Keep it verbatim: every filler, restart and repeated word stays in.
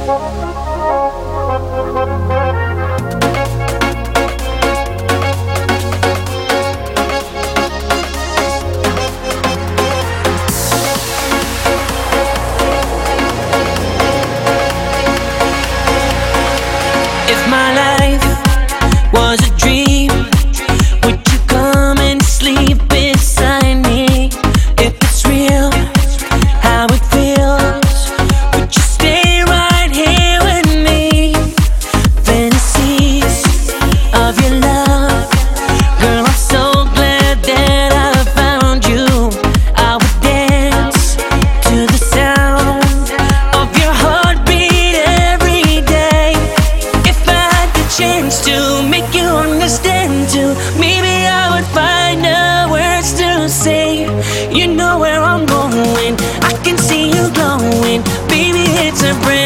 If my life was a dream, would you come and sleep beside me? If it's real, how it feels, would you stay right here with me? Fantasies of your love, girl, I'm so glad that I found you. I would dance to the sound of your heartbeat every day. If I had the chance to make you understand too, maybe I would find the words to say. You know where I'm going, I can see you glowing. Baby, it's a brand